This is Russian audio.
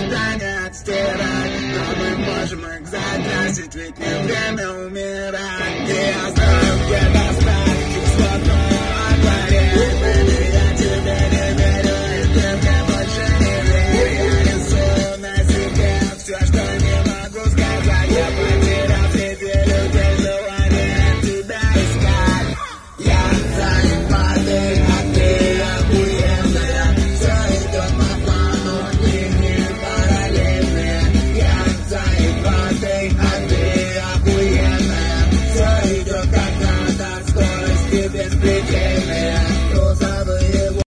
никогда не отстирать. Но мы можем их закрасить, ведь не время умирать. И я знаю, где-то